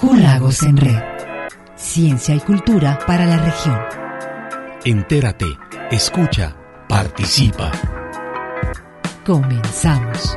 Q-Lagos en Red. Ciencia y cultura para la región. Entérate, escucha, participa. Comenzamos.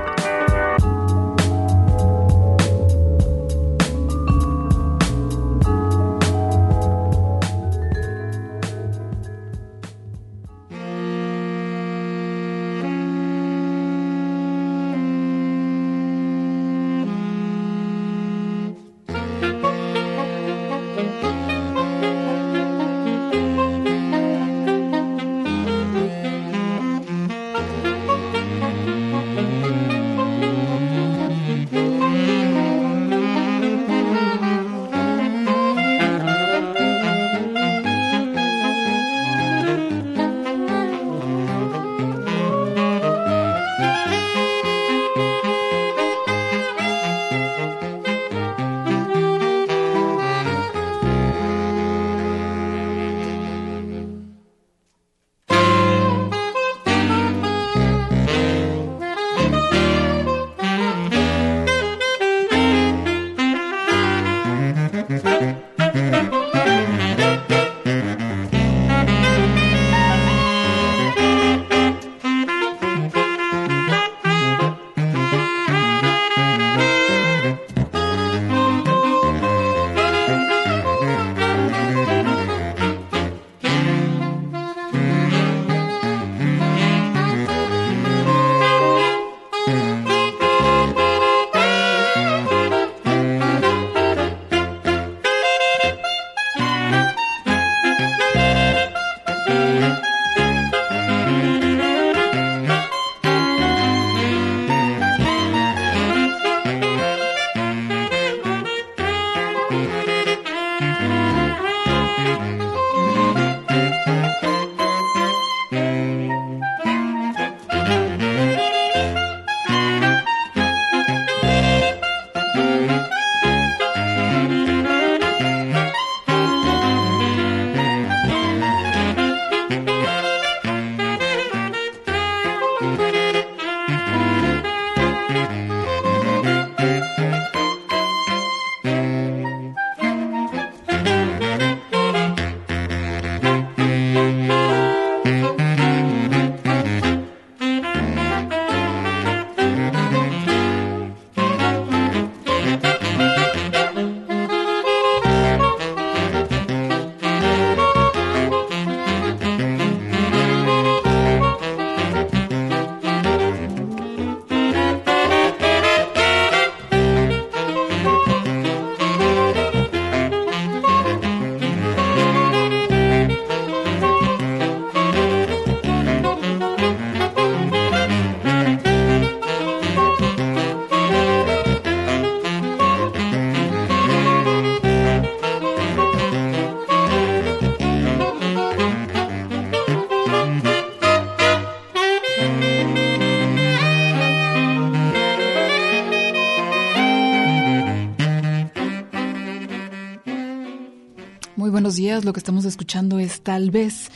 Buenos días, lo que estamos escuchando es Tal vez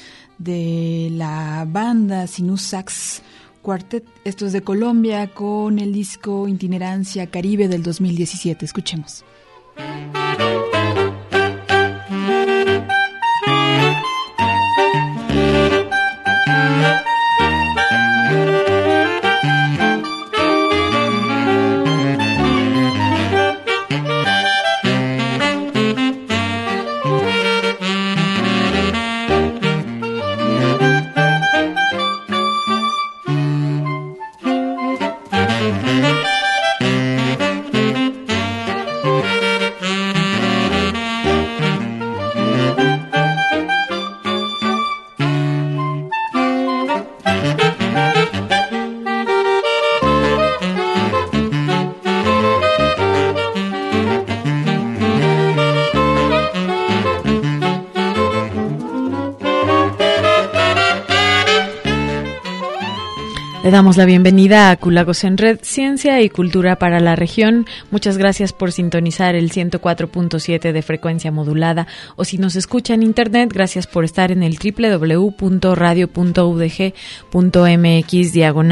de la banda Sinus Sax Quartet. Esto es de Colombia con el disco Itinerancia Caribe del 2017. Escuchemos. Le damos la bienvenida a Q-Lagos en Red, Ciencia y Cultura para la región. Muchas gracias por sintonizar el 104.7 de frecuencia modulada, o si nos escucha en internet, gracias por estar en el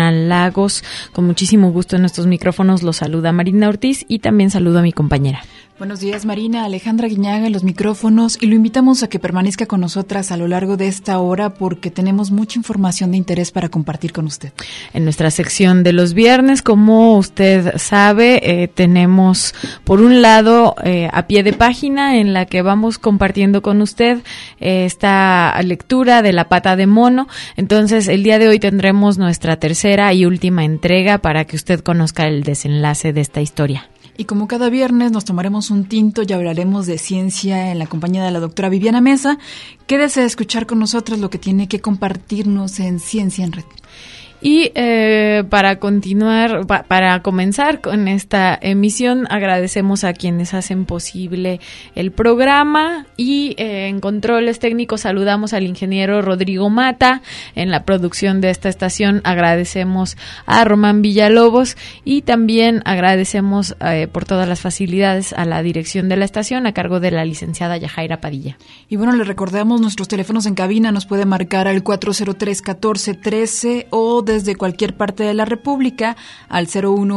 www.radio.udg.mx/Lagos. Con muchísimo gusto en nuestros micrófonos los saluda Marina Ortiz y también saludo a mi compañera. Buenos días, Marina. Alejandra Guiñaga en los micrófonos y lo invitamos a que permanezca con nosotras a lo largo de esta hora porque tenemos mucha información de interés para compartir con usted. En nuestra sección de los viernes, como usted sabe, tenemos por un lado a pie de página en la que vamos compartiendo con usted esta lectura de La Pata de Mono. Entonces, el día de hoy tendremos nuestra tercera y última entrega para que usted conozca el desenlace de esta historia. Y como cada viernes nos tomaremos un tinto y hablaremos de ciencia en la compañía de la doctora Viviana Mesa. Quédese a escuchar con nosotros lo que tiene que compartirnos en Ciencia en Red. Y para comenzar con esta emisión, agradecemos a quienes hacen posible el programa y en controles técnicos saludamos al ingeniero Rodrigo Mata. En la producción de esta estación agradecemos a Román Villalobos y también agradecemos por todas las facilidades a la dirección de la estación a cargo de la licenciada Yajaira Padilla. Y bueno, le recordamos nuestros teléfonos en cabina, nos puede marcar al 403-1413 o desde cualquier parte de la República al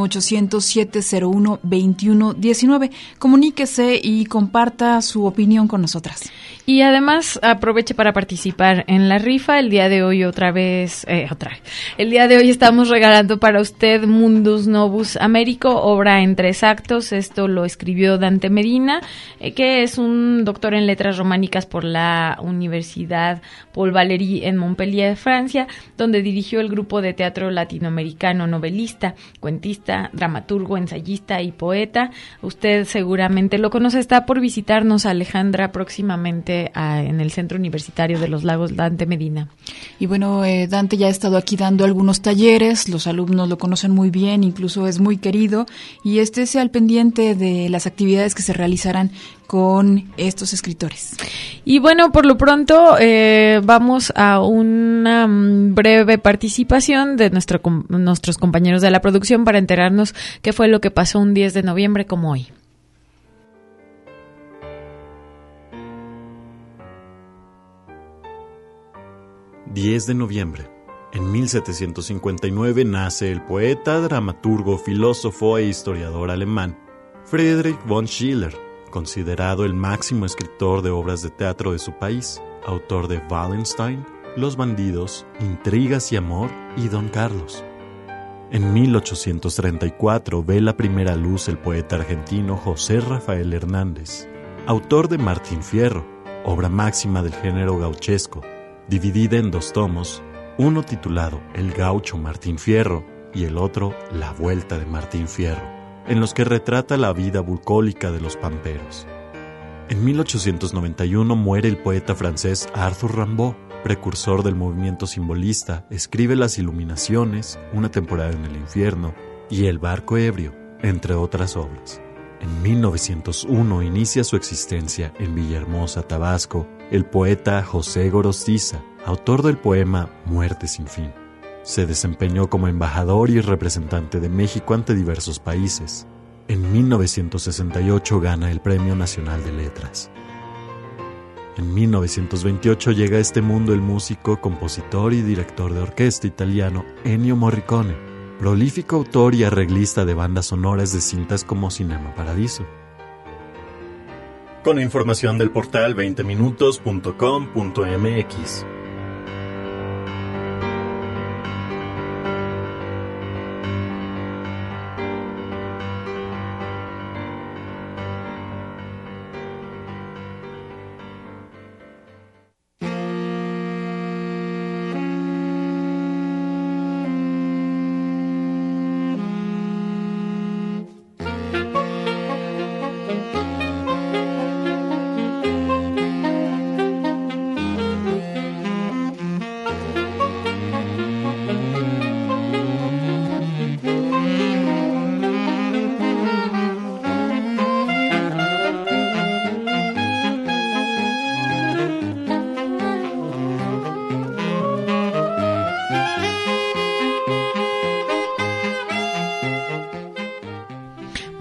01800-701-2119. Comuníquese y comparta su opinión con nosotras. Y además aproveche para participar en la rifa. El día de hoy El día de hoy estamos regalando para usted Mundus Novus Americo, obra en 3 actos. Esto lo escribió Dante Medina, que es un doctor en letras románicas por la Universidad Paul Valéry en Montpellier, Francia, donde dirigió el grupo de teatro latinoamericano, novelista, cuentista, dramaturgo, ensayista y poeta. Usted seguramente lo conoce, está por visitarnos, Alejandra, próximamente en el Centro Universitario de los Lagos Dante Medina. Y bueno, Dante ya ha estado aquí dando algunos talleres, los alumnos lo conocen muy bien, incluso es muy querido, y estése al pendiente de las actividades que se realizarán con estos escritores. Y bueno, por lo pronto vamos a una breve participación de nuestros compañeros de la producción para enterarnos qué fue lo que pasó un 10 de noviembre como hoy. 10 de noviembre. En 1759 nace el poeta, dramaturgo, filósofo e historiador alemán Friedrich von Schiller, considerado el máximo escritor de obras de teatro de su país, autor de Wallenstein, Los bandidos, Intrigas y amor y Don Carlos. En 1834 ve la primera luz el poeta argentino José Rafael Hernández, autor de Martín Fierro, obra máxima del género gauchesco, dividida en 2 tomos, uno titulado El gaucho Martín Fierro y el otro La vuelta de Martín Fierro, en los que retrata la vida bucólica de los pamperos. En 1891 muere el poeta francés Arthur Rimbaud, precursor del movimiento simbolista. Escribe Las Iluminaciones, Una temporada en el infierno y El barco ebrio, entre otras obras. En 1901 inicia su existencia en Villahermosa, Tabasco, el poeta José Gorostiza, autor del poema Muerte sin fin. Se desempeñó como embajador y representante de México ante diversos países. En 1968 gana el Premio Nacional de Letras. En 1928 llega a este mundo el músico, compositor y director de orquesta italiano Ennio Morricone, prolífico autor y arreglista de bandas sonoras de cintas como Cinema Paradiso. Con información del portal 20minutos.com.mx.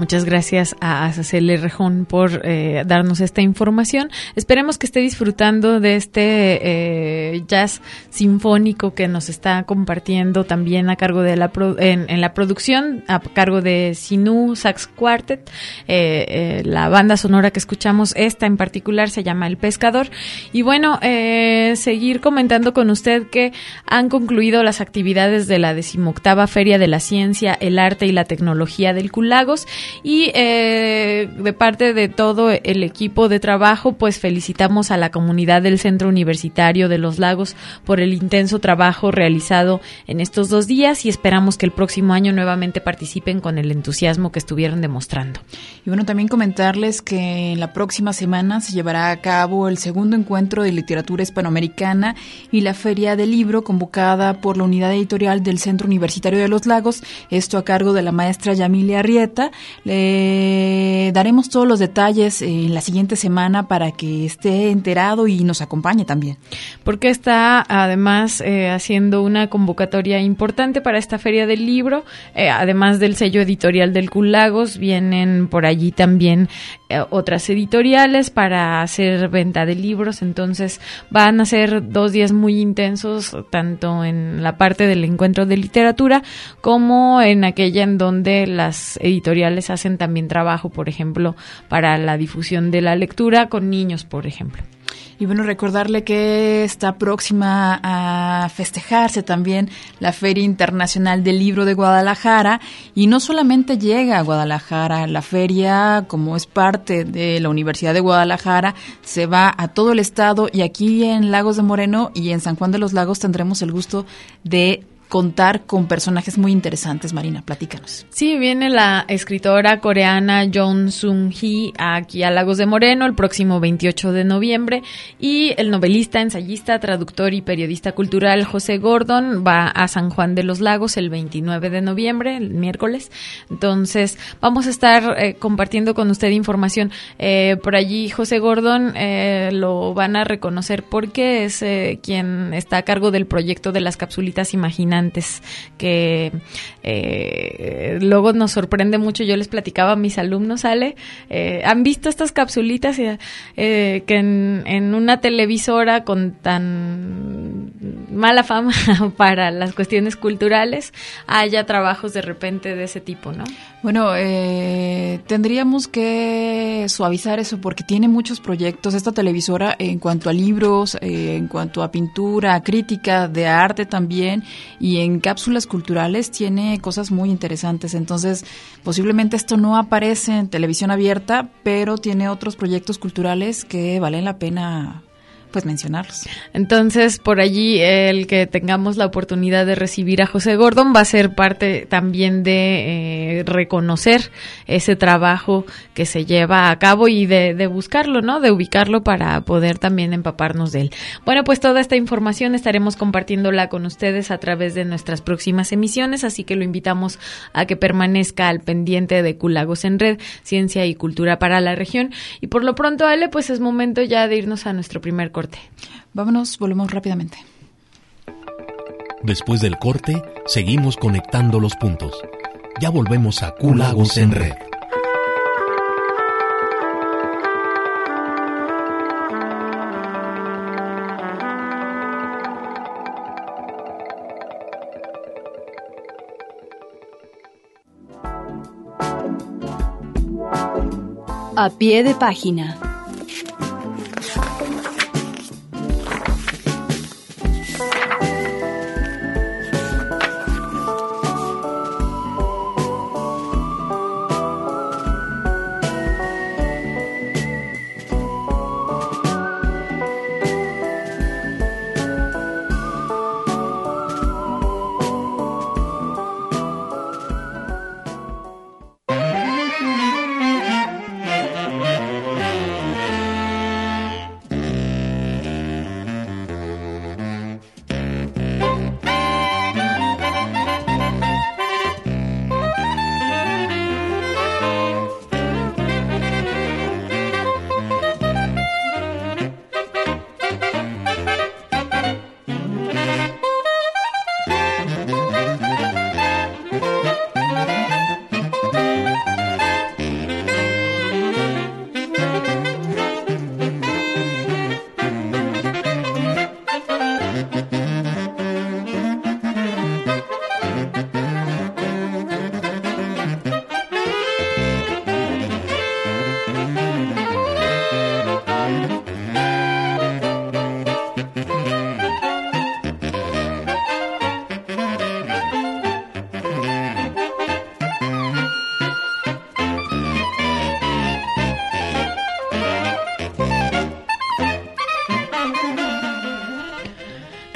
Muchas gracias a Cele Rejón por darnos esta información. Esperemos que esté disfrutando de este jazz sinfónico que nos está compartiendo también a cargo de en la producción, a cargo de Sinú Sax Quartet. La banda sonora que escuchamos, esta en particular, se llama El Pescador. Y bueno, seguir comentando con usted que han concluido las actividades de la 18ª Feria de la Ciencia, el Arte y la Tecnología del Q-Lagos, y de parte de todo el equipo de trabajo, pues felicitamos a la comunidad del Centro Universitario de los Lagos por el intenso trabajo realizado en estos 2 días, y esperamos que el próximo año nuevamente participen con el entusiasmo que estuvieron demostrando. Y bueno, también comentarles que en la próxima semana se llevará a cabo el segundo encuentro de literatura hispanoamericana y la Feria del Libro, convocada por la unidad editorial del Centro Universitario de los Lagos, esto a cargo de la maestra Yamilia Arrieta. Le daremos todos los detalles en la siguiente semana para que esté enterado y nos acompañe también. Porque está además haciendo una convocatoria importante para esta Feria del Libro, además del sello editorial del Q-Lagos, vienen por allí también otras editoriales para hacer venta de libros, entonces van a ser 2 días muy intensos, tanto en la parte del encuentro de literatura como en aquella en donde las editoriales hacen también trabajo, por ejemplo, para la difusión de la lectura con niños, por ejemplo. Y bueno, recordarle que está próxima a festejarse también la Feria Internacional del Libro de Guadalajara, y no solamente llega a Guadalajara, la feria, como es parte de la Universidad de Guadalajara, se va a todo el estado, y aquí en Lagos de Moreno y en San Juan de los Lagos tendremos el gusto de contar con personajes muy interesantes. Marina, platícanos. Sí, viene la escritora coreana Jong Sung-hee aquí a Lagos de Moreno el próximo 28 de noviembre, y el novelista, ensayista, traductor y periodista cultural José Gordon va a San Juan de los Lagos el 29 de noviembre, el miércoles. Entonces vamos a estar compartiendo con usted información. Por allí José Gordon lo van a reconocer porque es quien está a cargo del proyecto de las capsulitas imaginantes, que luego nos sorprende mucho. Yo les platicaba a mis alumnos, Ale, ¿han visto estas capsulitas que en una televisora con tan mala fama para las cuestiones culturales haya trabajos de repente de ese tipo, ¿no? Bueno, tendríamos que suavizar eso porque tiene muchos proyectos esta televisora en cuanto a libros, en cuanto a pintura, crítica de arte también, y en cápsulas culturales tiene cosas muy interesantes. Entonces, posiblemente esto no aparece en televisión abierta, pero tiene otros proyectos culturales que valen la pena pues mencionarlos. Entonces, por allí, el que tengamos la oportunidad de recibir a José Gordon va a ser parte también de reconocer ese trabajo que se lleva a cabo y de buscarlo, ¿no? De ubicarlo para poder también empaparnos de él. Bueno, pues toda esta información estaremos compartiéndola con ustedes a través de nuestras próximas emisiones, así que lo invitamos a que permanezca al pendiente de Q-Lagos en Red, Ciencia y Cultura para la Región. Y por lo pronto, Ale, pues es momento ya de irnos a nuestro primer corte. Vámonos, volvemos rápidamente. Después del corte, seguimos conectando los puntos. Ya volvemos a Q-Lagos en Red. A pie de página.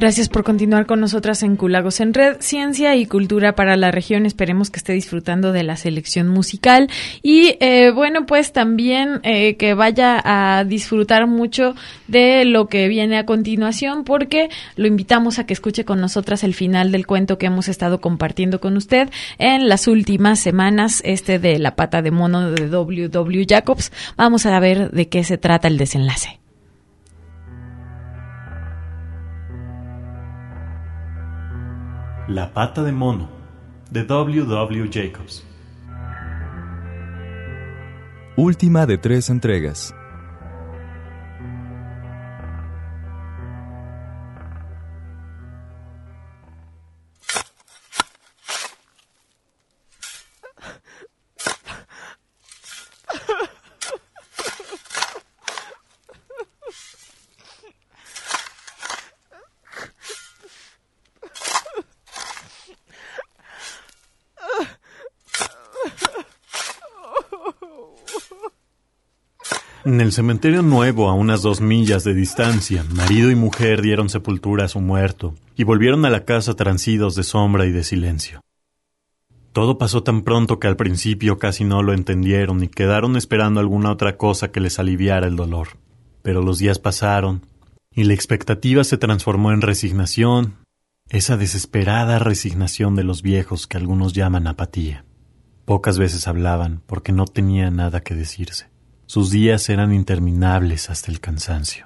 Gracias por continuar con nosotras en Culagos en Red, ciencia y cultura para la región. Esperemos que esté disfrutando de la selección musical y bueno, pues también que vaya a disfrutar mucho de lo que viene a continuación, porque lo invitamos a que escuche con nosotras el final del cuento que hemos estado compartiendo con usted en las últimas semanas, de La pata de mono de W. W. Jacobs. Vamos a ver de qué se trata el desenlace. La pata de mono, de W. W. Jacobs. Última de 3 entregas. En el cementerio nuevo, a unas 2 millas de distancia, marido y mujer dieron sepultura a su muerto y volvieron a la casa transidos de sombra y de silencio. Todo pasó tan pronto que al principio casi no lo entendieron y quedaron esperando alguna otra cosa que les aliviara el dolor. Pero los días pasaron y la expectativa se transformó en resignación, esa desesperada resignación de los viejos que algunos llaman apatía. Pocas veces hablaban porque no tenían nada que decirse. Sus días eran interminables hasta el cansancio.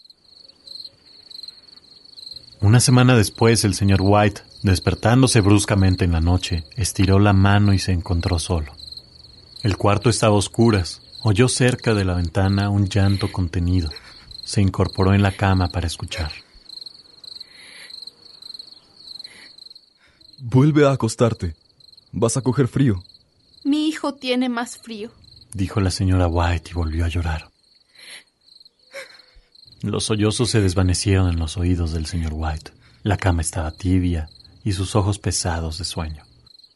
Una semana después, el señor White, despertándose bruscamente en la noche, estiró la mano y se encontró solo. El cuarto estaba a oscuras. Oyó cerca de la ventana un llanto contenido. Se incorporó en la cama para escuchar. Vuelve a acostarte. Vas a coger frío. Mi hijo tiene más frío, dijo la señora White y volvió a llorar. Los sollozos se desvanecieron en los oídos del señor White. La cama estaba tibia y sus ojos pesados de sueño.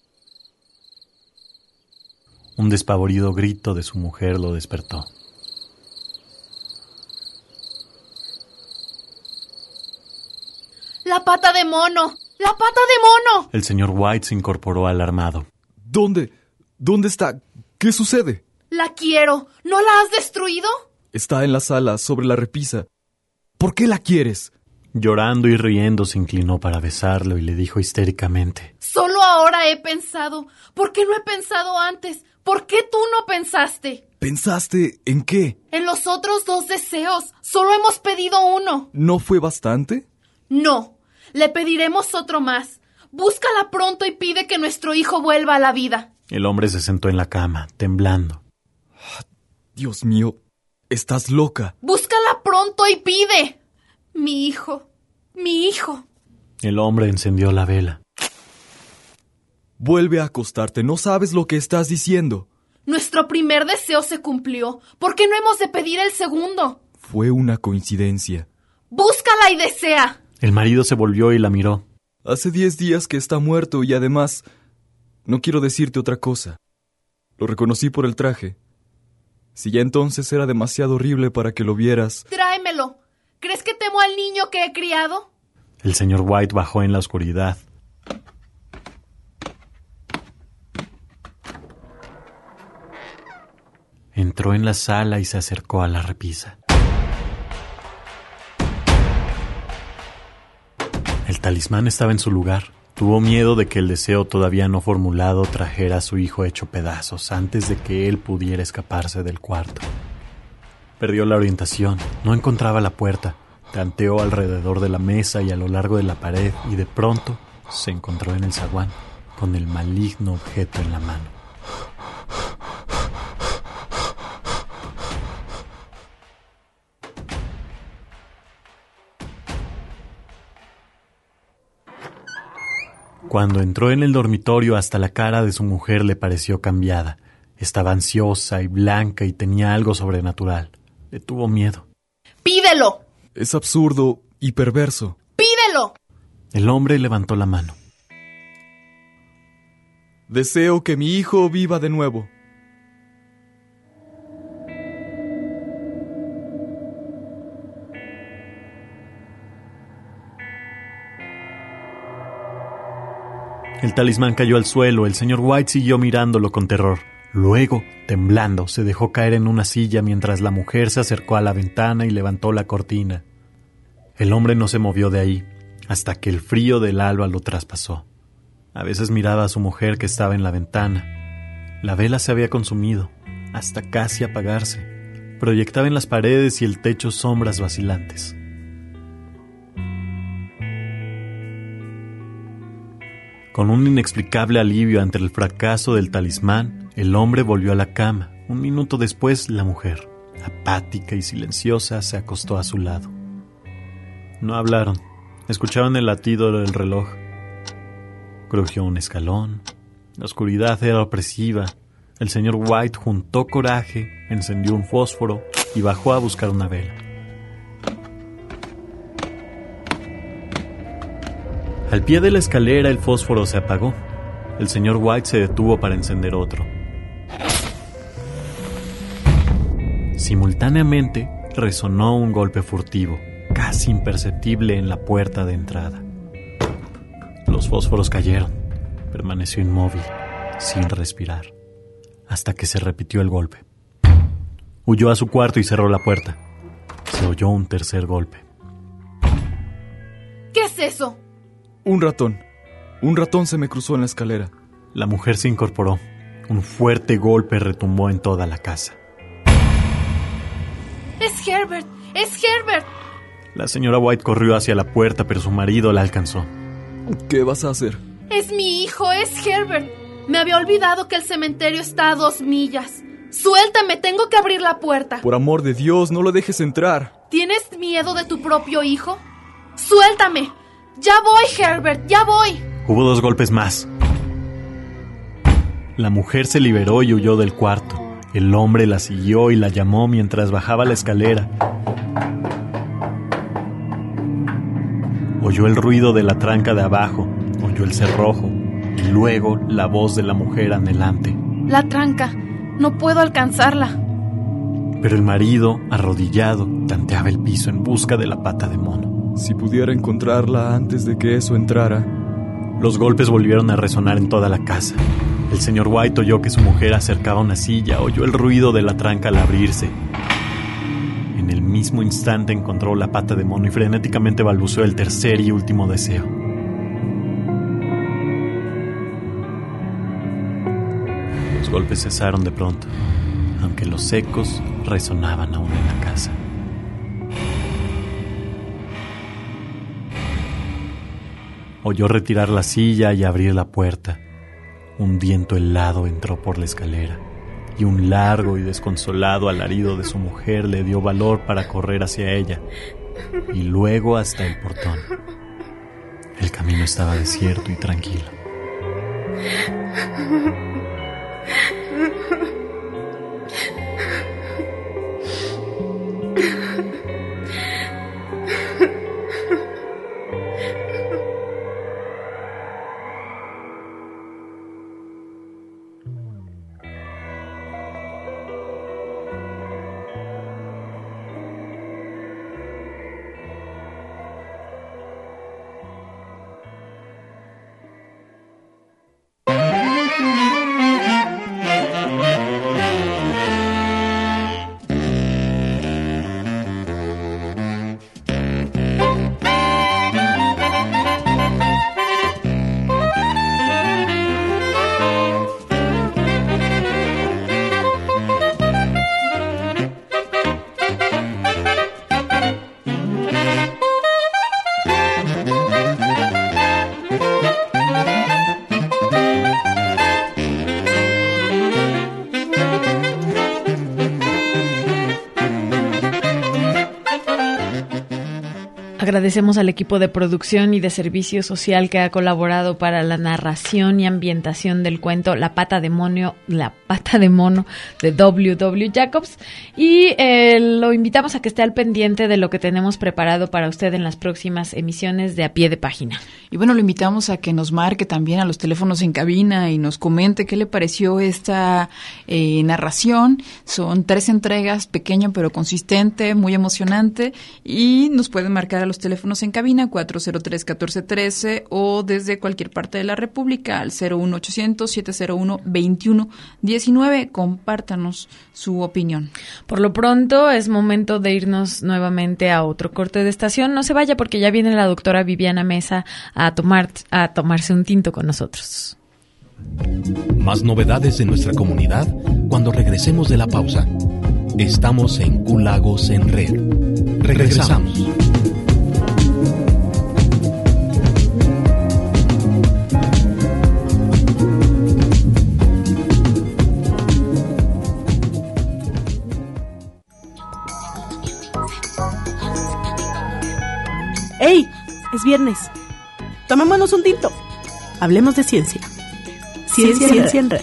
Un despavorido grito de su mujer lo despertó. ¡La pata de mono! ¡La pata de mono! El señor White se incorporó alarmado. ¿Dónde? ¿Dónde está? ¿Qué sucede? La quiero. ¿No la has destruido? Está en la sala, sobre la repisa. ¿Por qué la quieres? Llorando y riendo se inclinó para besarlo y le dijo histéricamente. Solo ahora he pensado. ¿Por qué no he pensado antes? ¿Por qué tú no pensaste? ¿Pensaste en qué? En los otros 2 deseos. Solo hemos pedido uno. ¿No fue bastante? No. Le pediremos otro más. Búscala pronto y pide que nuestro hijo vuelva a la vida. El hombre se sentó en la cama, temblando. Dios mío, estás loca. Búscala pronto y pide. Mi hijo, mi hijo. El hombre encendió la vela. Vuelve a acostarte, no sabes lo que estás diciendo. Nuestro primer deseo se cumplió. ¿Por qué no hemos de pedir el segundo? Fue una coincidencia. Búscala y desea. El marido se volvió y la miró. Hace 10 días que está muerto y además, no quiero decirte otra cosa. Lo reconocí por el traje. Si ya entonces era demasiado horrible para que lo vieras... Tráemelo. ¿Crees que temo al niño que he criado? El señor White bajó en la oscuridad. Entró en la sala y se acercó a la repisa. El talismán estaba en su lugar. Tuvo miedo de que el deseo todavía no formulado trajera a su hijo hecho pedazos antes de que él pudiera escaparse del cuarto. Perdió la orientación, no encontraba la puerta. Tanteó alrededor de la mesa y a lo largo de la pared y de pronto se encontró en el zaguán con el maligno objeto en la mano. Cuando entró en el dormitorio, hasta la cara de su mujer le pareció cambiada. Estaba ansiosa y blanca y tenía algo sobrenatural. Le tuvo miedo. ¡Pídelo! Es absurdo y perverso. ¡Pídelo! El hombre levantó la mano. Deseo que mi hijo viva de nuevo. El talismán cayó al suelo. El señor White siguió mirándolo con terror. Luego, temblando, se dejó caer en una silla mientras la mujer se acercó a la ventana y levantó la cortina. El hombre no se movió de ahí hasta que el frío del alba lo traspasó. A veces miraba a su mujer que estaba en la ventana. La vela se había consumido, hasta casi apagarse. Proyectaba en las paredes y el techo sombras vacilantes. Con un inexplicable alivio ante el fracaso del talismán, el hombre volvió a la cama. Un minuto después, la mujer, apática y silenciosa, se acostó a su lado. No hablaron. Escucharon el latido del reloj. Crujió un escalón. La oscuridad era opresiva. El señor White juntó coraje, encendió un fósforo y bajó a buscar una vela. Al pie de la escalera el fósforo se apagó. El señor White se detuvo para encender otro. Simultáneamente resonó un golpe furtivo, casi imperceptible en la puerta de entrada. Los fósforos cayeron. Permaneció inmóvil, sin respirar, hasta que se repitió el golpe. Huyó a su cuarto y cerró la puerta. Se oyó un tercer golpe. ¿Qué es eso? Un ratón. Un ratón se me cruzó en la escalera. La mujer se incorporó. Un fuerte golpe retumbó en toda la casa. ¡Es Herbert! ¡Es Herbert! La señora White corrió hacia la puerta, pero su marido la alcanzó. ¿Qué vas a hacer? ¡Es mi hijo! ¡Es Herbert! Me había olvidado que el cementerio está a 2 millas. ¡Suéltame! Tengo que abrir la puerta. Por amor de Dios, no lo dejes entrar. ¿Tienes miedo de tu propio hijo? ¡Suéltame! ¡Ya voy, Herbert! ¡Ya voy! Hubo 2 golpes más. La mujer se liberó y huyó del cuarto. El hombre la siguió y la llamó mientras bajaba la escalera. Oyó el ruido de la tranca de abajo, oyó el cerrojo y luego la voz de la mujer anhelante. La tranca. No puedo alcanzarla. Pero el marido, arrodillado, tanteaba el piso en busca de la pata de mono. Si pudiera encontrarla antes de que eso entrara. Los golpes volvieron a resonar en toda la casa. El señor White oyó que su mujer acercaba una silla, oyó el ruido de la tranca al abrirse. En el mismo instante encontró la pata de mono y frenéticamente balbuceó el tercer y último deseo. Los golpes cesaron de pronto, aunque los ecos resonaban aún en la casa. Oyó retirar la silla y abrir la puerta. Un viento helado entró por la escalera y un largo y desconsolado alarido de su mujer le dio valor para correr hacia ella y luego hasta el portón. El camino estaba desierto y tranquilo. Agradecemos al equipo de producción y de servicio social que ha colaborado para la narración y ambientación del cuento La pata de mono de W. W. Jacobs y lo invitamos a que esté al pendiente de lo que tenemos preparado para usted en las próximas emisiones de A Pie de Página. Y bueno, lo invitamos a que nos marque también a los teléfonos en cabina y nos comente qué le pareció esta narración. Son 3 entregas, pequeña pero consistente, muy emocionante, y nos pueden marcar a los teléfonos en cabina 403-1413 o desde cualquier parte de la República al 01800-701-2119. Compártanos su opinión. Por lo pronto es momento de irnos nuevamente a otro corte de estación. No se vaya porque ya viene la doctora Viviana Mesa a tomarse un tinto con nosotros. Más novedades de nuestra comunidad cuando regresemos de la pausa. Estamos en Q-Lagos en Red. Regresamos. ¡Ey! Es viernes. Tomémonos un tinto. Hablemos de ciencia. Ciencia en Red.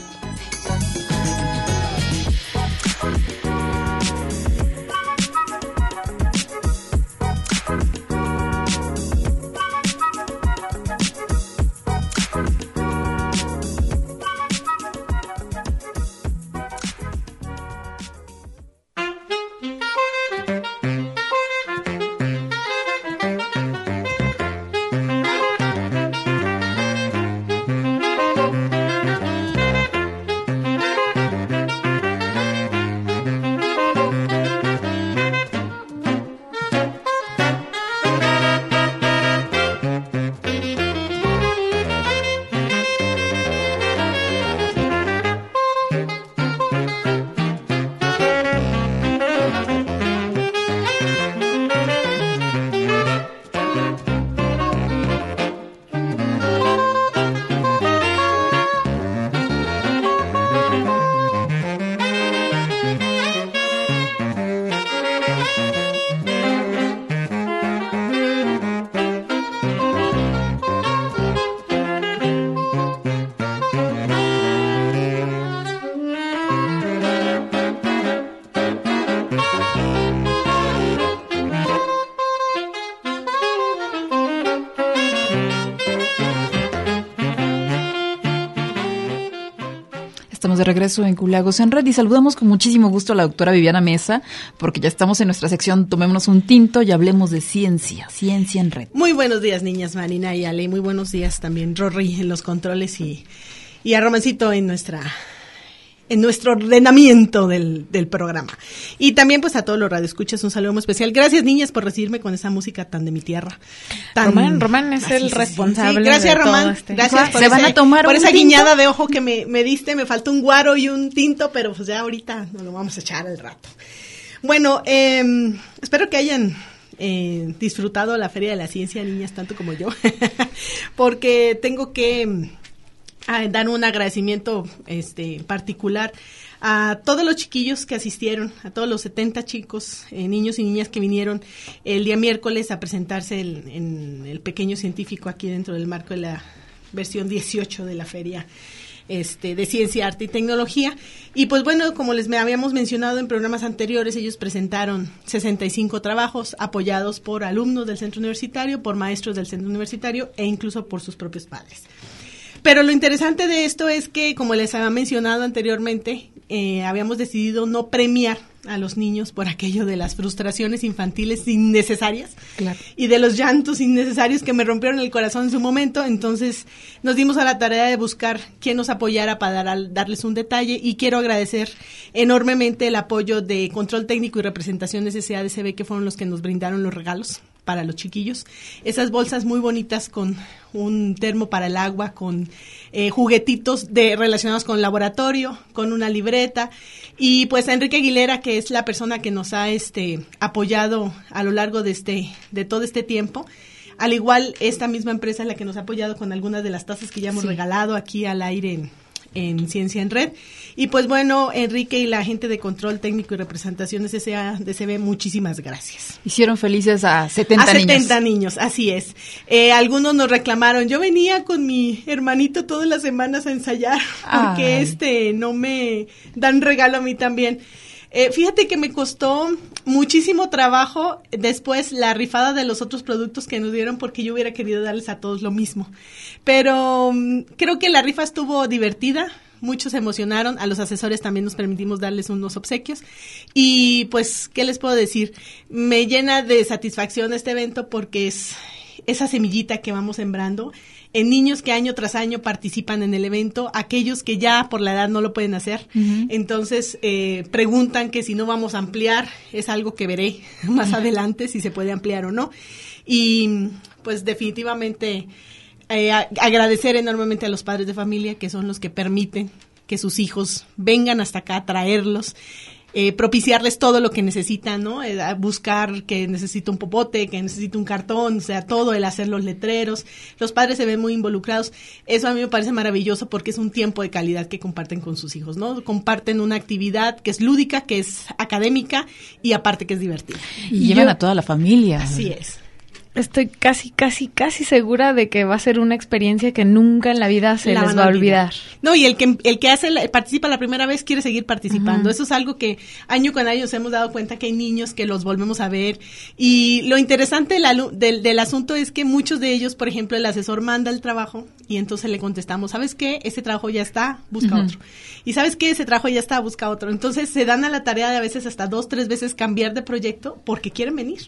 Estamos de regreso en Q-Lagos en Red y saludamos con muchísimo gusto a la doctora Viviana Mesa, porque ya estamos en nuestra sección Tomémonos un tinto y hablemos de ciencia en red. Muy buenos días, niñas, Marina y Ale. Muy buenos días también, Rory, en los controles y a Romancito en nuestro ordenamiento del programa. Y también pues a todos los radioescuchas un saludo muy especial. Gracias, niñas, por recibirme con esa música tan de mi tierra. Román es el responsable. Sí, gracias, de Román. todo Gracias por esa guiñada de ojo que me diste. Me faltó un guaro y un tinto, pero pues ya ahorita nos lo vamos a echar al rato. Bueno, espero que hayan disfrutado la Feria de la Ciencia, niñas, tanto como yo, porque tengo que dar un agradecimiento particular a todos los chiquillos que asistieron, a todos los 70 chicos, niños y niñas que vinieron el día miércoles a presentarse en el pequeño científico aquí dentro del marco de la versión 18 de la Feria de Ciencia, Arte y Tecnología. Y pues bueno, como les habíamos mencionado en programas anteriores, ellos presentaron 65 trabajos apoyados por alumnos del centro universitario, por maestros del centro universitario e incluso por sus propios padres. Pero lo interesante de esto es que, como les había mencionado anteriormente, habíamos decidido no premiar a los niños por aquello de las frustraciones infantiles innecesarias, claro, y de los llantos innecesarios que me rompieron el corazón en su momento. Entonces nos dimos a la tarea de buscar quién nos apoyara para darles un detalle, y quiero agradecer enormemente el apoyo de Control Técnico y Representación SCA-DCB, que fueron los que nos brindaron los regalos para los chiquillos. Esas bolsas muy bonitas con un termo para el agua, con juguetitos relacionados con laboratorio, con una libreta, y pues a Enrique Aguilera, que es la persona que nos ha apoyado a lo largo de todo este tiempo. Al igual, esta misma empresa es la que nos ha apoyado con algunas de las tazas que ya hemos regalado aquí al aire en Ciencia en Red. Y pues bueno, Enrique y la gente de Control Técnico y Representación SCA-DCB, muchísimas gracias. Hicieron felices a 70 niños. A 70 niños, así es. Algunos nos reclamaron, yo venía con mi hermanito todas las semanas a ensayar, porque no me dan regalo a mí también. Fíjate que me costó muchísimo trabajo después la rifada de los otros productos que nos dieron, porque yo hubiera querido darles a todos lo mismo. Pero creo que la rifa estuvo divertida. Muchos se emocionaron, a los asesores también nos permitimos darles unos obsequios y pues, ¿qué les puedo decir? Me llena de satisfacción este evento porque es esa semillita que vamos sembrando en niños que año tras año participan en el evento, aquellos que ya por la edad no lo pueden hacer. Uh-huh. Entonces preguntan que si no vamos a ampliar, es algo que veré más adelante si se puede ampliar o no. Y pues definitivamente agradecer enormemente a los padres de familia, que son los que permiten que sus hijos vengan hasta acá, traerlos, propiciarles todo lo que necesitan, ¿no? Buscar que necesita un popote, que necesita un cartón, o sea, todo, el hacer los letreros. Los padres se ven muy involucrados. Eso a mí me parece maravilloso porque es un tiempo de calidad que comparten con sus hijos, ¿no? Comparten una actividad que es lúdica, que es académica y aparte que es divertida. Y llevan a toda la familia. Así es. Estoy casi segura de que va a ser una experiencia que nunca en la vida se les va a olvidar. No, y el que participa la primera vez quiere seguir participando. Uh-huh. Eso es algo que año con año nos hemos dado cuenta que hay niños que los volvemos a ver. Y lo interesante del asunto es que muchos de ellos, por ejemplo, el asesor manda el trabajo y entonces le contestamos, ¿sabes qué? Ese trabajo ya está, busca otro. Y ¿sabes qué? Ese trabajo ya está, busca otro. Entonces se dan a la tarea de a veces hasta 2-3 veces cambiar de proyecto porque quieren venir.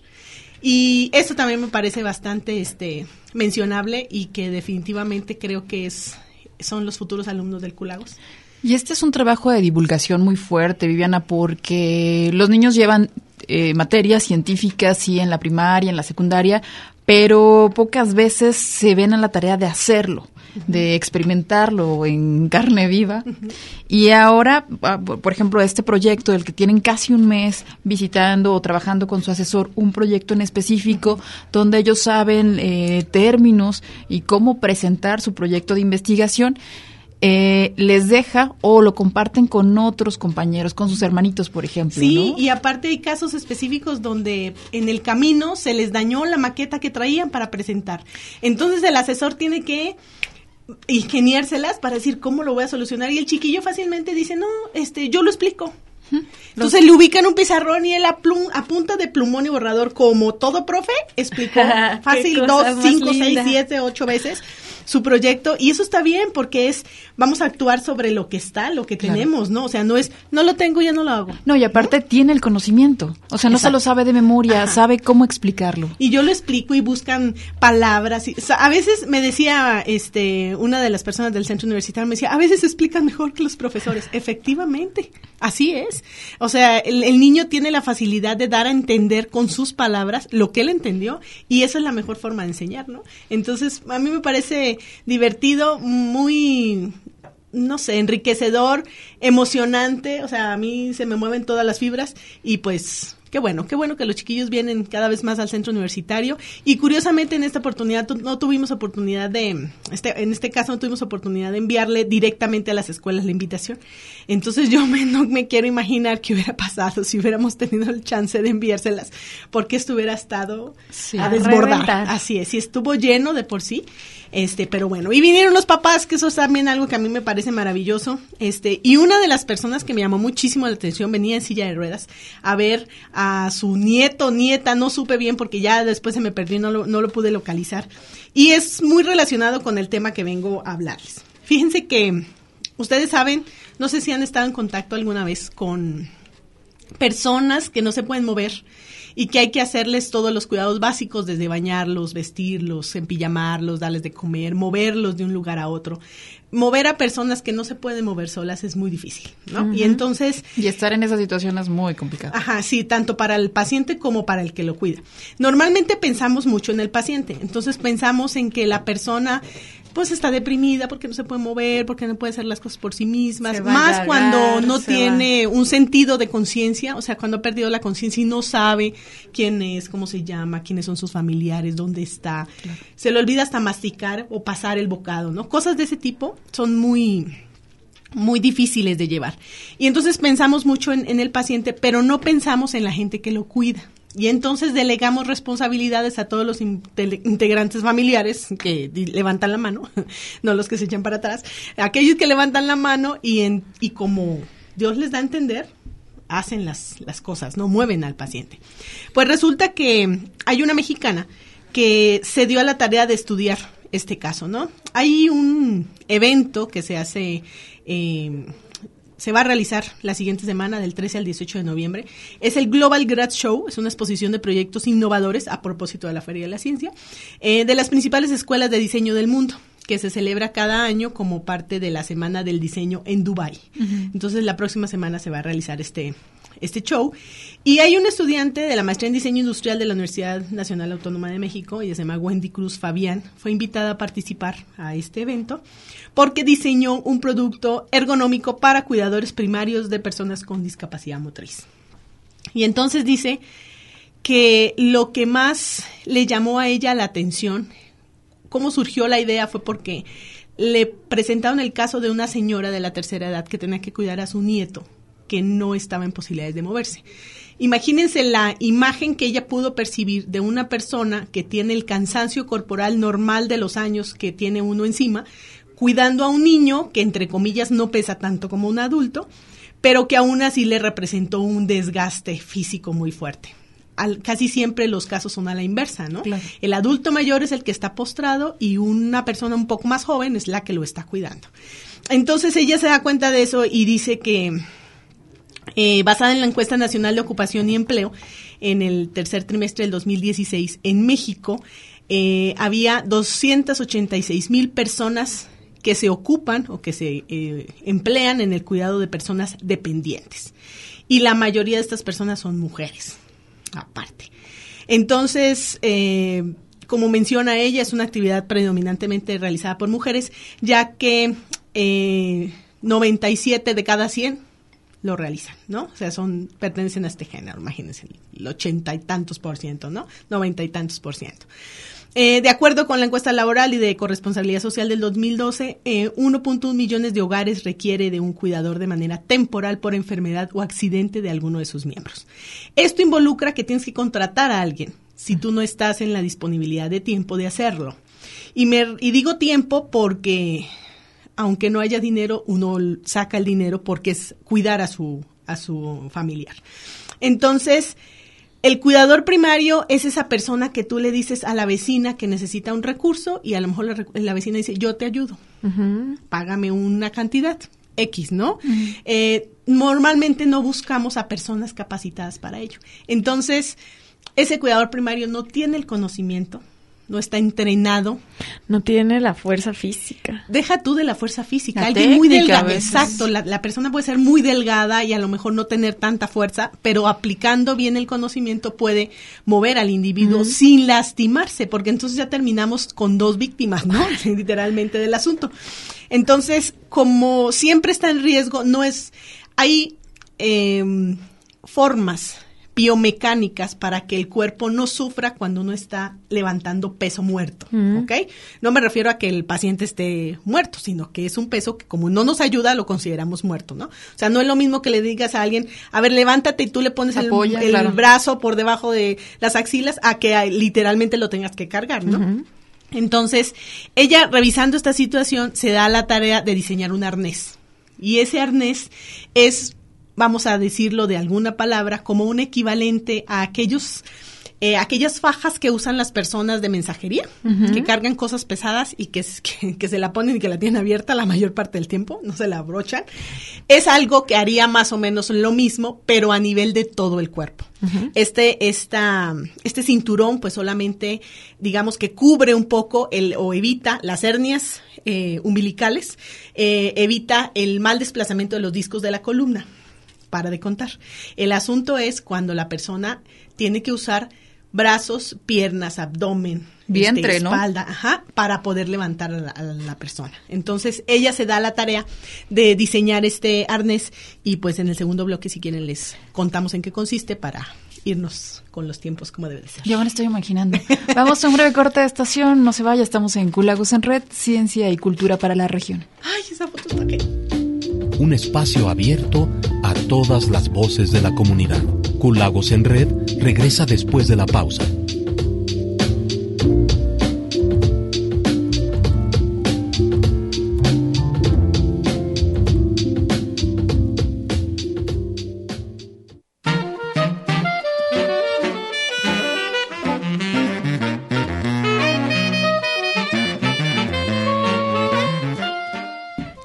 Y eso también me parece bastante mencionable y que definitivamente creo que son los futuros alumnos del Culagos. Y este es un trabajo de divulgación muy fuerte, Viviana, porque los niños llevan materias científicas, sí, en la primaria, en la secundaria, pero pocas veces se ven a la tarea de hacerlo, de experimentarlo en carne viva. Uh-huh. Y ahora, por ejemplo, este proyecto del que tienen casi un mes visitando o trabajando con su asesor, un proyecto en específico donde ellos saben términos y cómo presentar su proyecto de investigación, les deja o lo comparten con otros compañeros, con sus hermanitos, por ejemplo. Sí, ¿no? Y aparte hay casos específicos donde en el camino se les dañó la maqueta que traían para presentar. Entonces el asesor tiene que ingeniárselas para decir cómo lo voy a solucionar, y el chiquillo fácilmente dice, no, yo lo explico. Entonces le ubican un pizarrón y él apunta de plumón y borrador, como todo profe, explicó fácil 2, 5, 6, 7, 8 veces su proyecto, y eso está bien porque vamos a actuar sobre lo que tenemos, ¿no? O sea, no lo tengo, ya no lo hago. No, y aparte tiene el conocimiento, o sea, no se lo sabe de memoria, sabe cómo explicarlo. Y yo lo explico y buscan palabras, o sea, a veces me decía una de las personas del centro universitario, me decía, a veces explican mejor que los profesores. Efectivamente, así es. O sea, el niño tiene la facilidad de dar a entender con sus palabras lo que él entendió, y esa es la mejor forma de enseñar, ¿no? Entonces, a mí me parece divertido, muy, no sé, enriquecedor, emocionante, o sea, a mí se me mueven todas las fibras, y pues qué bueno que los chiquillos vienen cada vez más al centro universitario. Y curiosamente en esta oportunidad no tuvimos oportunidad en este caso no tuvimos oportunidad de enviarle directamente a las escuelas la invitación. Entonces yo no me quiero imaginar qué hubiera pasado si hubiéramos tenido el chance de enviárselas, porque esto hubiera estado a desbordar. Reventar. Así es, y estuvo lleno de por sí. Pero bueno, y vinieron los papás, que eso es también algo que a mí me parece maravilloso. Y una de las personas que me llamó muchísimo la atención venía en silla de ruedas a ver a su nieta, no supe bien porque ya después se me perdió, no lo pude localizar. Y es muy relacionado con el tema que vengo a hablarles. Fíjense que ustedes saben, no sé si han estado en contacto alguna vez con personas que no se pueden mover y que hay que hacerles todos los cuidados básicos, desde bañarlos, vestirlos, empijamarlos, darles de comer, moverlos de un lugar a otro. Mover a personas que no se pueden mover solas es muy difícil, ¿no? Uh-huh. Y entonces... Y estar en esa situación es muy complicado. Ajá, sí, tanto para el paciente como para el que lo cuida. Normalmente pensamos mucho en el paciente, entonces pensamos en que la persona pues está deprimida porque no se puede mover, porque no puede hacer las cosas por sí mismas, más cuando no tiene un sentido de conciencia, o sea, cuando ha perdido la conciencia y no sabe quién es, cómo se llama, quiénes son sus familiares, dónde está. Claro. Se le olvida hasta masticar o pasar el bocado, ¿no? Cosas de ese tipo son muy difíciles de llevar. Y entonces pensamos mucho en el paciente, pero no pensamos en la gente que lo cuida. Y entonces delegamos responsabilidades a todos los integrantes familiares que levantan la mano, no los que se echan para atrás, aquellos que levantan la mano y como Dios les da a entender, hacen las cosas, ¿no? Mueven al paciente. Pues resulta que hay una mexicana que se dio a la tarea de estudiar este caso, ¿no? Hay un evento que se hace, se va a realizar la siguiente semana, del 13 al 18 de noviembre. Es el Global Grad Show, es una exposición de proyectos innovadores a propósito de la Feria de la Ciencia, de las principales escuelas de diseño del mundo, que se celebra cada año como parte de la Semana del Diseño en Dubái. Uh-huh. Entonces, la próxima semana se va a realizar este show. Y hay un estudiante de la maestría en diseño industrial de la Universidad Nacional Autónoma de México, ella se llama Wendy Cruz Fabián, fue invitada a participar a este evento porque diseñó un producto ergonómico para cuidadores primarios de personas con discapacidad motriz. Y entonces dice que lo que más le llamó a ella la atención, cómo surgió la idea, fue porque le presentaron el caso de una señora de la tercera edad que tenía que cuidar a su nieto, que no estaba en posibilidades de moverse. Imagínense la imagen que ella pudo percibir de una persona que tiene el cansancio corporal normal de los años que tiene uno encima, cuidando a un niño que, entre comillas, no pesa tanto como un adulto, pero que aún así le representó un desgaste físico muy fuerte. Casi siempre los casos son a la inversa, ¿no? Claro. El adulto mayor es el que está postrado y una persona un poco más joven es la que lo está cuidando. Entonces ella se da cuenta de eso y dice que basada en la encuesta nacional de ocupación y empleo, en el tercer trimestre del 2016, en México, había 286,000 personas que se ocupan o que se emplean en el cuidado de personas dependientes. Y la mayoría de estas personas son mujeres, aparte. Entonces, como menciona ella, es una actividad predominantemente realizada por mujeres, ya que 97 de cada 100 lo realizan, ¿no? O sea, pertenecen a este género, imagínense, el 80 y tantos %, ¿no? 90 y tantos %. De acuerdo con la encuesta laboral y de corresponsabilidad social del 2012, 1.1 millones de hogares requiere de un cuidador de manera temporal por enfermedad o accidente de alguno de sus miembros. Esto involucra que tienes que contratar a alguien si tú no estás en la disponibilidad de tiempo de hacerlo. Y digo tiempo porque, aunque no haya dinero, uno saca el dinero porque es cuidar a su familiar. Entonces, el cuidador primario es esa persona que tú le dices a la vecina que necesita un recurso y a lo mejor la vecina dice, yo te ayudo, págame una cantidad X, ¿no? Normalmente no buscamos a personas capacitadas para ello. Entonces, ese cuidador primario no tiene el conocimiento, no está entrenado. No tiene la fuerza física. Deja tú de la fuerza física. Alguien muy delgado. Exacto, la persona puede ser muy delgada y a lo mejor no tener tanta fuerza, pero aplicando bien el conocimiento puede mover al individuo sin lastimarse, porque entonces ya terminamos con dos víctimas, ¿no? Literalmente del asunto. Entonces, como siempre está en riesgo, hay formas biomecánicas para que el cuerpo no sufra cuando uno está levantando peso muerto, ¿ok? No me refiero a que el paciente esté muerto, sino que es un peso que como no nos ayuda, lo consideramos muerto, ¿no? O sea, no es lo mismo que le digas a alguien, a ver, levántate y tú le pones el brazo por debajo de las axilas a que literalmente lo tengas que cargar, ¿no? Entonces, ella, revisando esta situación, se da la tarea de diseñar un arnés. Y ese arnés es, vamos a decirlo de alguna palabra, como un equivalente a aquellas fajas que usan las personas de mensajería, que cargan cosas pesadas y que se la ponen y que la tienen abierta la mayor parte del tiempo, no se la abrochan. Es algo que haría más o menos lo mismo, pero a nivel de todo el cuerpo. Este cinturón, pues solamente, digamos que cubre un poco o evita las hernias umbilicales, evita el mal desplazamiento de los discos de la columna. Para de contar. El asunto es cuando la persona tiene que usar brazos, piernas, abdomen, vientre, espalda, para poder levantar a la persona. Entonces, ella se da la tarea de diseñar este arnés y pues en el segundo bloque, si quieren, les contamos en qué consiste para irnos con los tiempos como debe de ser. Yo me lo estoy imaginando. Vamos a un breve corte de estación, no se vaya, estamos en Cúlagos en Red, Ciencia y Cultura para la Región. Ay, esa foto está qué. Un espacio abierto a todas las voces de la comunidad. Cúlagos en Red regresa después de la pausa.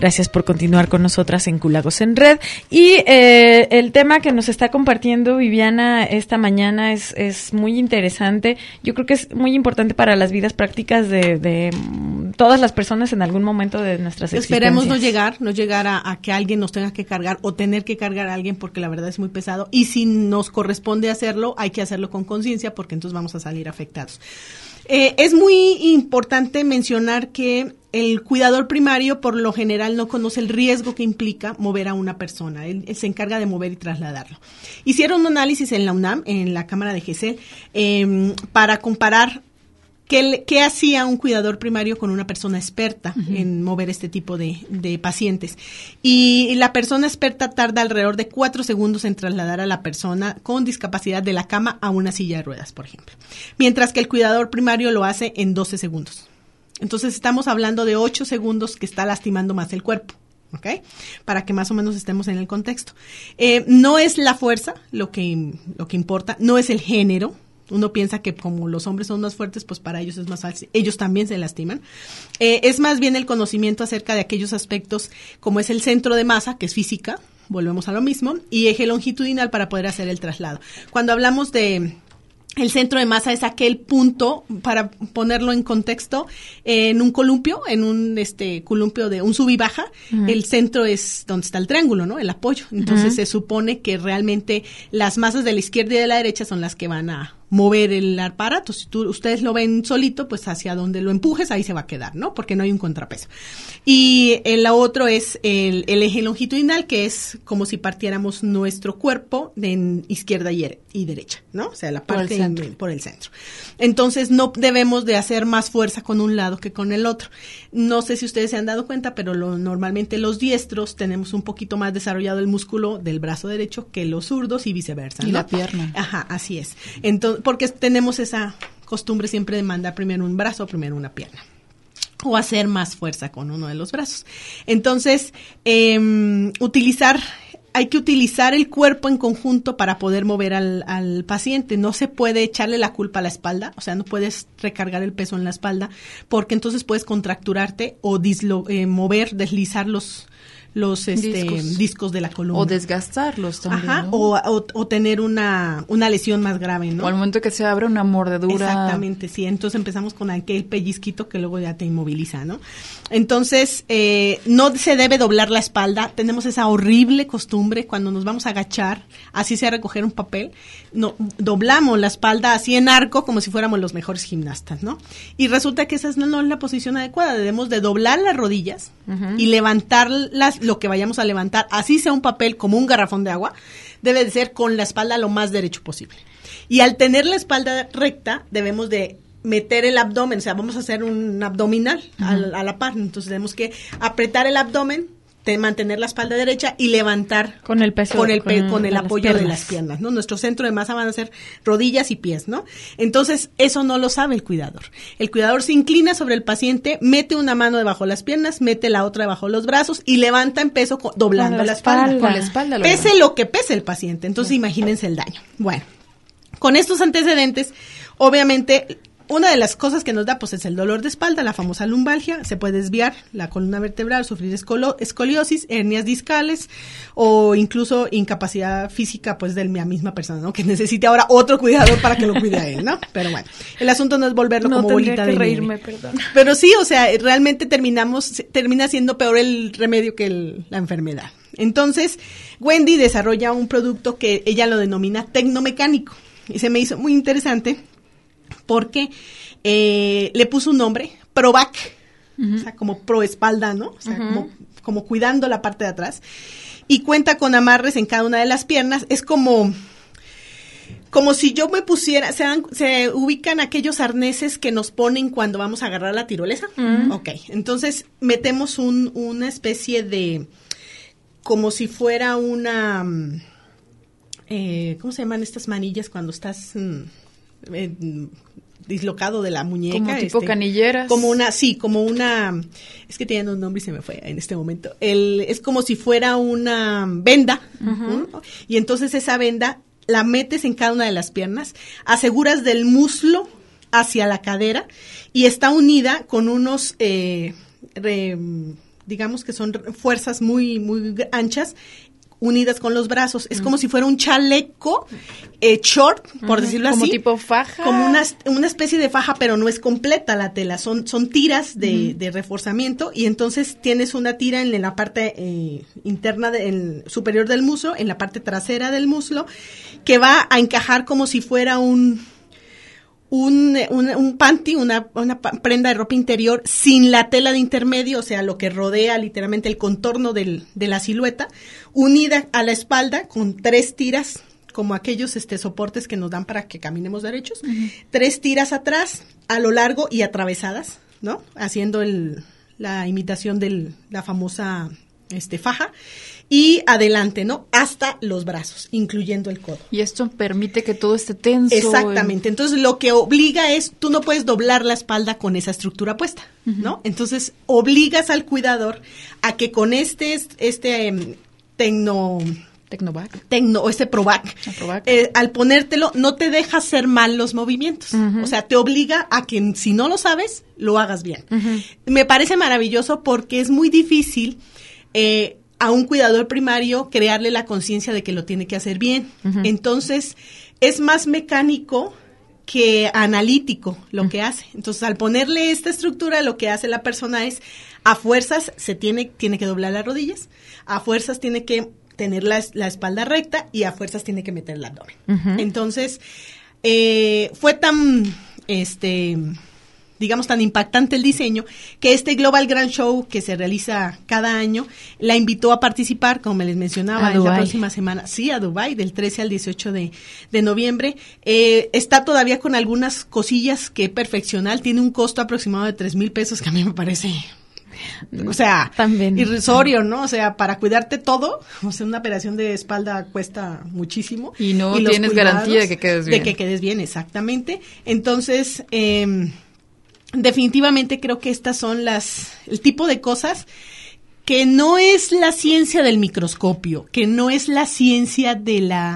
Gracias por continuar con nosotras en Cúlagos en Red. Y el tema que nos está compartiendo Viviana esta mañana es muy interesante. Yo creo que es muy importante para las vidas prácticas de todas las personas en algún momento de nuestras existencias. Esperemos no llegar a que alguien nos tenga que cargar o tener que cargar a alguien, porque la verdad es muy pesado. Y si nos corresponde hacerlo, hay que hacerlo con conciencia, porque entonces vamos a salir afectados. Es muy importante mencionar que el cuidador primario por lo general no conoce el riesgo que implica mover a una persona. Él se encarga de mover y trasladarlo. Hicieron un análisis en la UNAM, en la Cámara de GESEL, para comparar qué hacía un cuidador primario con una persona experta en mover este tipo de pacientes. Y la persona experta tarda alrededor de 4 segundos en trasladar a la persona con discapacidad de la cama a una silla de ruedas, por ejemplo. Mientras que el cuidador primario lo hace en 12 segundos. Entonces estamos hablando de 8 segundos que está lastimando más el cuerpo. ¿Ok? Para que más o menos estemos en el contexto. No es la fuerza lo que importa, no es el género. Uno piensa que como los hombres son más fuertes, pues para ellos es más fácil. Ellos también se lastiman. Es más bien el conocimiento acerca de aquellos aspectos como es el centro de masa, que es física, volvemos a lo mismo, y eje longitudinal para poder hacer el traslado. Cuando hablamos de el centro de masa es aquel punto, para ponerlo en contexto, en un columpio, en un columpio de un sub y baja, el centro es donde está el triángulo, ¿no? El apoyo. Entonces se supone que realmente las masas de la izquierda y de la derecha son las que van a mover el aparato. Si ustedes lo ven solito, pues hacia donde lo empujes, ahí se va a quedar, ¿no? Porque no hay un contrapeso. Y el otro es el eje longitudinal, que es como si partiéramos nuestro cuerpo de izquierda y derecha, ¿no? O sea, la parte por el centro. Entonces, no debemos de hacer más fuerza con un lado que con el otro. No sé si ustedes se han dado cuenta, pero normalmente los diestros tenemos un poquito más desarrollado el músculo del brazo derecho que los zurdos y viceversa, ¿no? Y la pierna. Ajá, así es. Entonces, porque tenemos esa costumbre siempre de mandar primero un brazo, primero una pierna, o hacer más fuerza con uno de los brazos. Entonces, hay que utilizar el cuerpo en conjunto para poder mover al paciente. No se puede echarle la culpa a la espalda, o sea, no puedes recargar el peso en la espalda, porque entonces puedes contracturarte o deslizar los discos de la columna. O desgastarlos también, ajá, ¿no? o tener una lesión más grave, ¿no? O al momento que se abre una mordedura. Exactamente, sí. Entonces empezamos con aquel pellizquito que luego ya te inmoviliza, ¿no? Entonces, no se debe doblar la espalda. Tenemos esa horrible costumbre cuando nos vamos a agachar, así sea recoger un papel, no, doblamos la espalda así en arco como si fuéramos los mejores gimnastas, ¿no? Y resulta que esa no es la posición adecuada. Debemos de doblar las rodillas y levantarlas, lo que vayamos a levantar, así sea un papel como un garrafón de agua, debe de ser con la espalda lo más derecho posible. Y al tener la espalda recta, debemos de meter el abdomen, o sea, vamos a hacer un abdominal a la par, entonces tenemos que apretar el abdomen, mantener la espalda derecha y levantar con el peso, con el apoyo de las piernas, ¿no? Nuestro centro de masa van a ser rodillas y pies, ¿no? Entonces, eso no lo sabe el cuidador. El cuidador se inclina sobre el paciente, mete una mano debajo de las piernas, mete la otra debajo de los brazos y levanta en peso doblando la espalda. Con la espalda. Pese lo que pese el paciente. Entonces, imagínense el daño. Bueno, con estos antecedentes, obviamente, una de las cosas que nos da pues es el dolor de espalda, la famosa lumbalgia, se puede desviar la columna vertebral, sufrir escoliosis, hernias discales o incluso incapacidad física pues de la misma persona, ¿no? Que necesite ahora otro cuidador para que lo cuide a él, ¿no? Pero bueno, el asunto no es volverlo como bolita de reírme, nieve. perdón. Pero sí, o sea, realmente termina siendo peor el remedio que la enfermedad. Entonces, Wendy desarrolla un producto que ella lo denomina tecnomecánico y se me hizo muy interesante porque le puso un nombre, Provac, o sea, como pro espalda, ¿no? O sea, como cuidando la parte de atrás. Y cuenta con amarres en cada una de las piernas. Es como si yo me pusiera, se ubican aquellos arneses que nos ponen cuando vamos a agarrar la tirolesa. Ok, entonces metemos una especie de, como si fuera una, ¿cómo se llaman estas manillas cuando estás dislocado de la muñeca? Como tipo canilleras. Como una, es que tienen un nombre y se me fue en este momento. Es como si fuera una venda, ¿no? Y entonces esa venda la metes en cada una de las piernas, aseguras del muslo hacia la cadera y está unida con unos digamos que son fuerzas muy, muy anchas, unidas con los brazos. Es como si fuera un chaleco short, por decirlo así. Como tipo faja. Como una especie de faja, pero no es completa la tela. Son tiras de reforzamiento, y entonces tienes una tira en la parte interna, superior del muslo, en la parte trasera del muslo, que va a encajar como si fuera un panty, una prenda de ropa interior sin la tela de intermedio, o sea, lo que rodea literalmente el contorno de la silueta, unida a la espalda con 3 tiras, como aquellos soportes que nos dan para que caminemos derechos, 3 tiras atrás, a lo largo y atravesadas, ¿no? Haciendo la imitación de la famosa faja, y adelante, ¿no? Hasta los brazos, incluyendo el codo. Y esto permite que todo esté tenso. Exactamente. Entonces, lo que obliga es, tú no puedes doblar la espalda con esa estructura puesta, ¿no? Entonces, obligas al cuidador a que con Provac, al ponértelo, no te deja hacer mal los movimientos. O sea, te obliga a que, si no lo sabes, lo hagas bien. Me parece maravilloso porque es muy difícil a un cuidador primario crearle la conciencia de que lo tiene que hacer bien. Entonces, es más mecánico que analítico lo que hace. Entonces, al ponerle esta estructura, lo que hace la persona es, a fuerzas tiene que doblar las rodillas, a fuerzas tiene que tener la espalda recta, y a fuerzas tiene que meter el abdomen. Entonces, fue tan digamos, tan impactante el diseño, que Global Grand Show que se realiza cada año, la invitó a participar, como les mencionaba, en la próxima semana, sí, a Dubái, del 13 al 18 de noviembre. Está todavía con algunas cosillas que perfeccionar, tiene un costo aproximado de 3,000 pesos, que a mí me parece, o sea, también irrisorio, ¿no? O sea, para cuidarte todo, o sea, una operación de espalda cuesta muchísimo. Y no tienes garantía de que quedes bien. De que quedes bien, exactamente. Entonces, definitivamente creo que estas son el tipo de cosas que no es la ciencia del microscopio, que no es la ciencia de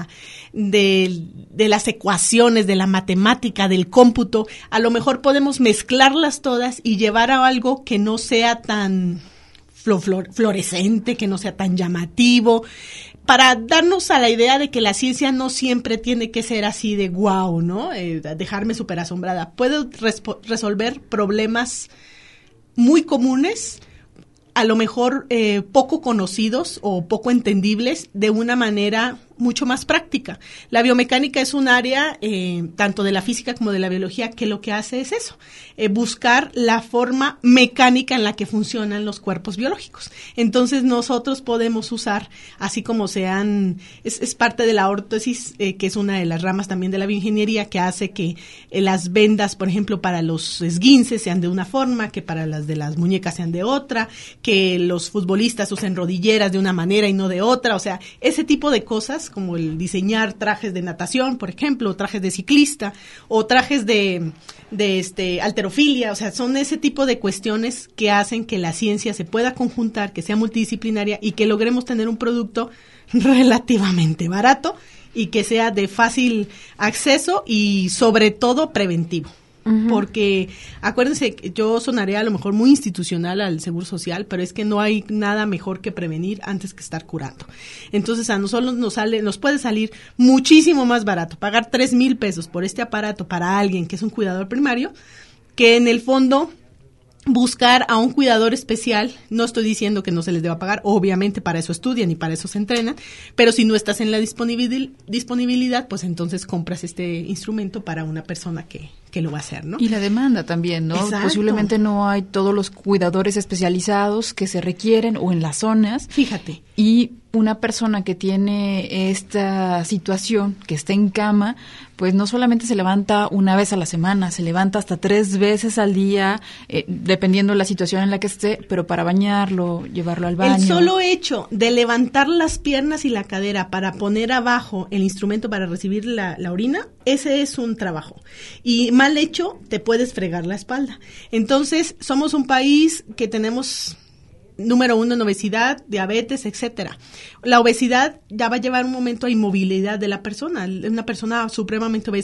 las ecuaciones, de la matemática, del cómputo. A lo mejor podemos mezclarlas todas y llevar a algo que no sea tan fluorescente, que no sea tan llamativo, para darnos a la idea de que la ciencia no siempre tiene que ser así de guau, ¿no? Dejarme súper asombrada. Puedo resolver problemas muy comunes, a lo mejor poco conocidos o poco entendibles, de una manera mucho más práctica. La biomecánica es un área, tanto de la física como de la biología, que lo que hace es eso, buscar la forma mecánica en la que funcionan los cuerpos biológicos. Entonces nosotros podemos usar, así como es parte de la órtesis, que es una de las ramas también de la bioingeniería, que hace que las vendas, por ejemplo, para los esguinces sean de una forma, que para las de las muñecas sean de otra, que los futbolistas usen rodilleras de una manera y no de otra. O sea, ese tipo de cosas, como el diseñar trajes de natación, por ejemplo, trajes de ciclista, o trajes de halterofilia. O sea, son ese tipo de cuestiones que hacen que la ciencia se pueda conjuntar, que sea multidisciplinaria, y que logremos tener un producto relativamente barato y que sea de fácil acceso y sobre todo preventivo. Porque acuérdense, yo sonaré a lo mejor muy institucional al Seguro Social, pero es que no hay nada mejor que prevenir antes que estar curando. Entonces a nosotros nos puede salir muchísimo más barato pagar 3,000 pesos por este aparato para alguien que es un cuidador primario, que en el fondo buscar a un cuidador especial. No estoy diciendo que no se les deba pagar, obviamente para eso estudian y para eso se entrenan, pero si no estás en la disponibilidad, pues entonces compras este instrumento para una persona que lo va a hacer, ¿no? Y la demanda también, ¿no? Exacto. Posiblemente no hay todos los cuidadores especializados que se requieren o en las zonas. Fíjate. Y una persona que tiene esta situación, que está en cama, pues no solamente se levanta una vez a la semana, se levanta hasta 3 veces al día, dependiendo de la situación en la que esté, pero para bañarlo, llevarlo al baño. El solo hecho de levantar las piernas y la cadera para poner abajo el instrumento para recibir la orina, ese es un trabajo. Y mal hecho, te puedes fregar la espalda. Entonces, somos un país que tenemos número 1 en obesidad, diabetes, etcétera. La obesidad ya va a llevar un momento a inmovilidad de la persona. Una persona supremamente obesa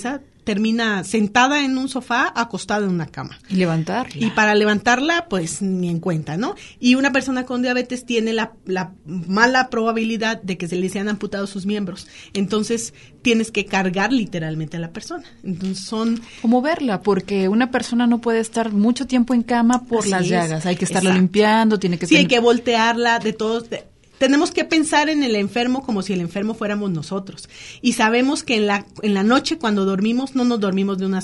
termina sentada en un sofá, acostada en una cama. Y levantarla. Y para levantarla, pues ni en cuenta, ¿no? Y una persona con diabetes tiene la mala probabilidad de que se le sean amputados sus miembros. Entonces, tienes que cargar literalmente a la persona. Entonces, o moverla, porque una persona no puede estar mucho tiempo en cama por las llagas. Hay que estarla limpiando, tiene que... Sí, hay que voltearla de todos... Tenemos que pensar en el enfermo como si el enfermo fuéramos nosotros. Y sabemos que en la noche cuando dormimos, no nos dormimos de una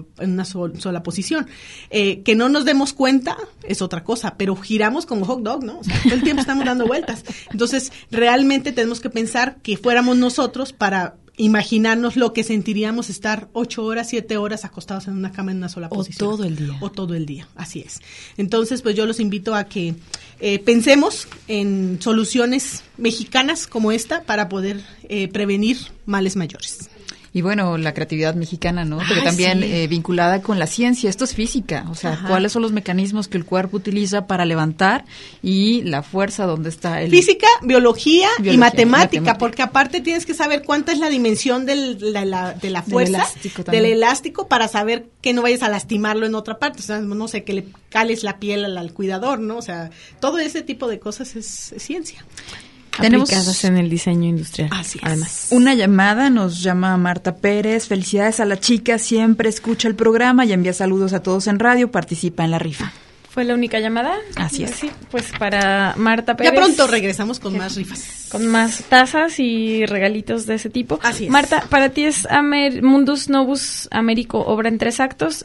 sola posición. Que no nos demos cuenta es otra cosa, pero giramos como hot dog, ¿no? O sea, todo el tiempo estamos dando vueltas. Entonces, realmente tenemos que pensar que fuéramos nosotros para imaginarnos lo que sentiríamos estar 8 horas, 7 horas acostados en una cama en una sola posición. O todo el día, así es. Entonces, pues yo los invito a que pensemos en soluciones mexicanas como esta para poder prevenir males mayores. Y bueno, la creatividad mexicana, ¿no? Pero también vinculada con la ciencia. Esto es física. O sea, ¿cuáles son los mecanismos que el cuerpo utiliza para levantar y la fuerza donde está el... Física, biología y matemática, porque aparte tienes que saber cuánta es la dimensión de la fuerza, del elástico, para saber que no vayas a lastimarlo en otra parte. O sea, no sé, que le cales la piel al cuidador, ¿no? O sea, todo ese tipo de cosas es ciencia. Aplicadas en el diseño industrial. Así es. Además, una llamada, nos llama Marta Pérez. Felicidades a la chica, siempre escucha el programa y envía saludos a todos en radio, participa en la rifa. ¿Fue la única llamada? Así es. Sí, pues para Marta Pérez. Ya pronto regresamos con más rifas. Con más tazas y regalitos de ese tipo. Así es. Marta, para ti es Mundus Novus Américo, obra en 3 actos.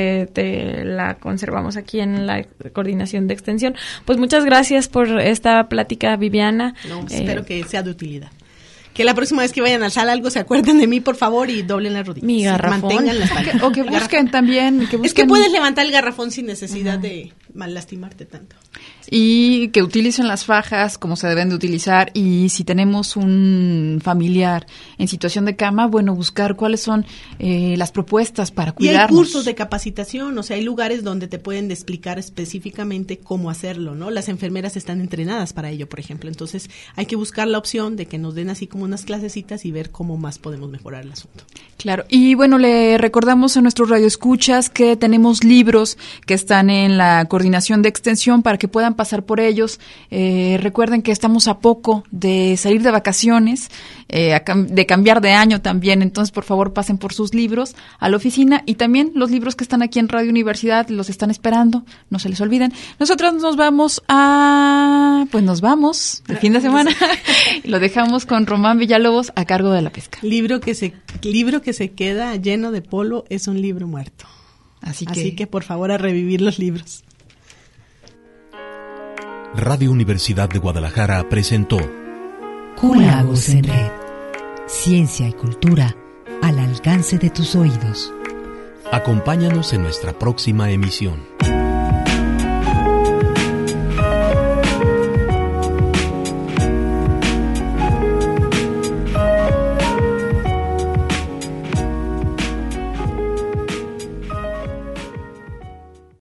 Te la conservamos aquí en la coordinación de extensión. Pues muchas gracias por esta plática, Viviana. No, espero que sea de utilidad. Que la próxima vez que vayan a alzar algo se acuerden de mí, por favor, y doblen las rodillas. Mi garrafón. Mantengan la espalda. O que busquen también. Es que puedes levantar el garrafón sin necesidad de mal lastimarte tanto. Y que utilicen las fajas como se deben de utilizar. Y si tenemos un familiar en situación de cama, bueno, buscar cuáles son las propuestas para cuidarnos. Y hay cursos de capacitación, o sea, hay lugares donde te pueden explicar específicamente cómo hacerlo, ¿no? Las enfermeras están entrenadas para ello, por ejemplo. Entonces, hay que buscar la opción de que nos den así como unas clasecitas y ver cómo más podemos mejorar el asunto. Claro, y bueno, le recordamos a nuestros radioescuchas que tenemos libros que están en la coordinación de extensión para que puedan pasar por ellos. Recuerden que estamos a poco de salir de vacaciones, de cambiar de año también, entonces por favor pasen por sus libros a la oficina y también los libros que están aquí en Radio Universidad los están esperando, no se les olviden. Nosotros nos vamos el fin de semana y lo dejamos con Román Villalobos a cargo de la pesca. Libro que se queda lleno de polvo es un libro muerto. Así que por favor a revivir los libros. Radio Universidad de Guadalajara presentó Culagos en Red. Ciencia y cultura al alcance de tus oídos. Acompáñanos en nuestra próxima emisión.